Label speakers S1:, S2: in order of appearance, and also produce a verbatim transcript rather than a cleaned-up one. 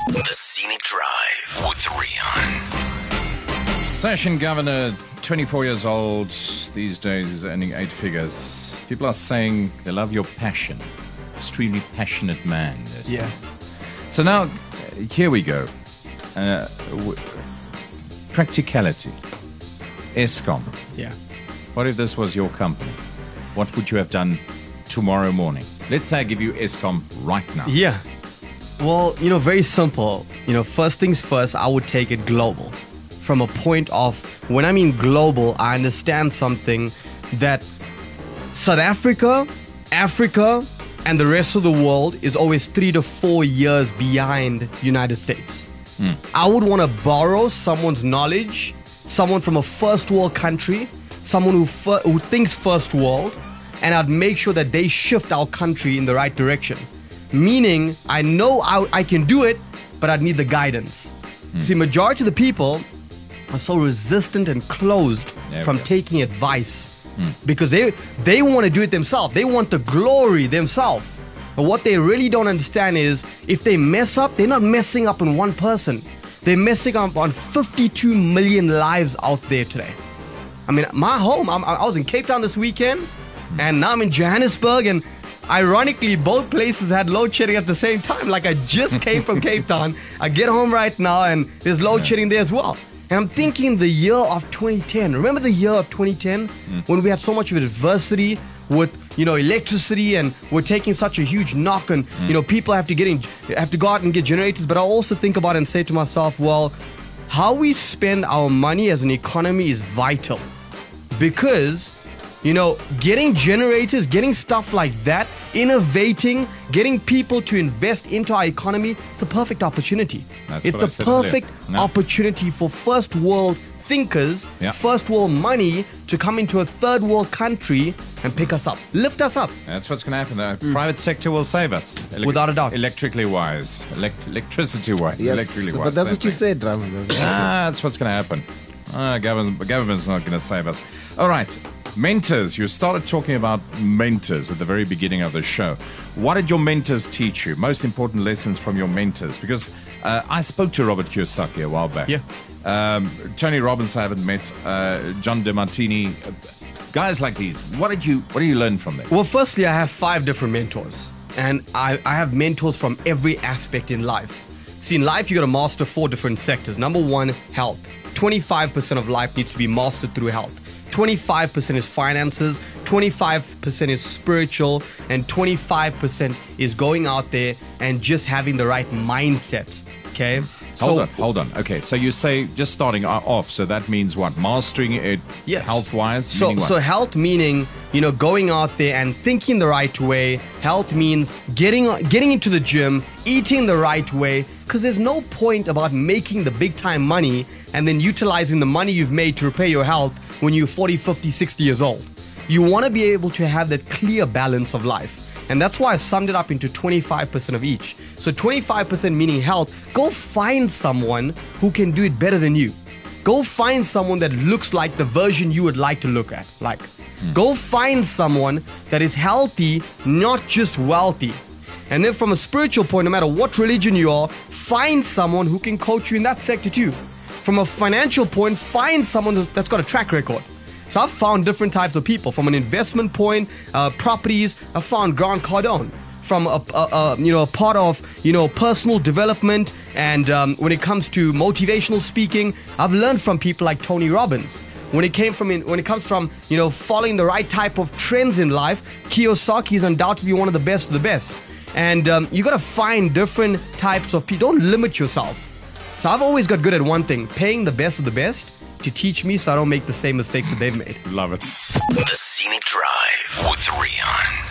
S1: The Scenic Drive with Rian.
S2: Session Governor, twenty-four years old, these days is earning eight figures. People are saying they love your passion. Extremely passionate man.
S3: Yeah.
S2: So now, uh, here we go. Uh, w- practicality. Eskom.
S3: Yeah.
S2: What if this was your company? What would you have done tomorrow morning? Let's say I give you Eskom right now.
S3: Yeah. Well, you know, very simple. You know, first things first, I would take it global. From a point of, when I mean global, I understand something that South Africa, Africa, and the rest of the world is always three to four years behind United States.
S2: Mm.
S3: I would want to borrow someone's knowledge, someone from a first world country, someone who fir- who thinks first world, and I'd make sure that they shift our country in the right direction. Meaning, I know I, I can do it, but I'd need the guidance. Mm. See, majority of the people are so resistant and closed
S2: There
S3: from
S2: go.
S3: taking advice mm. because they they want to do it themselves. They want the glory themselves. But what they really don't understand is if they mess up, they're not messing up on one person. They're messing up on fifty-two million lives out there today. I mean, my home, I'm, I was in Cape Town this weekend, mm. and now I'm in Johannesburg, and ironically, both places had load shedding at the same time. Like I just came from Cape Town. I get home right now, and there's load shedding there as well. And I'm thinking the year of twenty ten. Remember the year of twenty ten mm. when we had so much of adversity with, you know, electricity, and we're taking such a huge knock, and mm. you know, people have to get in, have to go out and get generators. But I also think about it and say to myself, well, how we spend our money as an economy is vital, because, you know, getting generators, getting stuff like that, innovating, getting people to invest into our economy, it's a perfect opportunity.
S2: That's
S3: it's
S2: what I
S3: the
S2: said
S3: perfect
S2: earlier. No.
S3: opportunity for first world thinkers,
S2: Yeah.
S3: first world money to come into a third world country and pick us up, lift us up.
S2: That's what's going to happen. The private sector will save us. Elec-
S3: Without a doubt.
S2: Electrically wise. Elect- electricity wise.
S4: Yes,
S2: electrically wise.
S4: but that's
S2: Same
S4: what you
S2: thing.
S4: said, Ram.
S2: Ah, that's what's going to happen. Ah, government, government's not going to save us. All right. Mentors. You started talking about mentors at the very beginning of the show. What did your mentors teach you? Most important lessons from your mentors? Because uh, I spoke to Robert Kiyosaki a while back.
S3: Yeah.
S2: Um, Tony Robbins I haven't met. Uh, John DeMartini. Uh, guys like these. What did you What did you learn from them?
S3: Well, firstly, I have five different mentors, and I, I have mentors from every aspect in life. See, in life, you got to master four different sectors. Number one, health. twenty-five percent of life needs to be mastered through health. twenty-five percent is finances, twenty-five percent is spiritual, and twenty-five percent is going out there and just having the right mindset. Okay?
S2: Hold
S3: so,
S2: on, hold on. Okay, so you say just starting o- off, so that means what? Mastering it
S3: Yes.
S2: health-wise?
S3: So,
S2: meaning what?
S3: so health meaning, you know, going out there and thinking the right way. Health means getting getting into the gym, eating the right way, because there's no point about making the big time money and then utilizing the money you've made to repair your health when you're forty, fifty, sixty years old. You want to be able to have that clear balance of life. And that's why I summed it up into twenty-five percent of each. So twenty-five percent meaning health. Go find someone who can do it better than you. Go find someone that looks like the version you would like to look at. Like, mm. go find someone that is healthy, not just wealthy. And then from a spiritual point, no matter what religion you are, find someone who can coach you in that sector too. From a financial point, find someone that's got a track record. So I've found different types of people. From an investment point, uh, properties, I found Grant Cardone. From a, a, a you know a part of you know personal development, and um, when it comes to motivational speaking, I've learned from people like Tony Robbins. When it came from in, when it comes from you know following the right type of trends in life, Kiyosaki is undoubtedly one of the best of the best. And um, you got to find different types of people. Don't limit yourself. So I've always got good at one thing: paying the best of the best to teach me so I don't make the same mistakes that they've made.
S2: Love it.
S1: The Scenic Drive with Rian.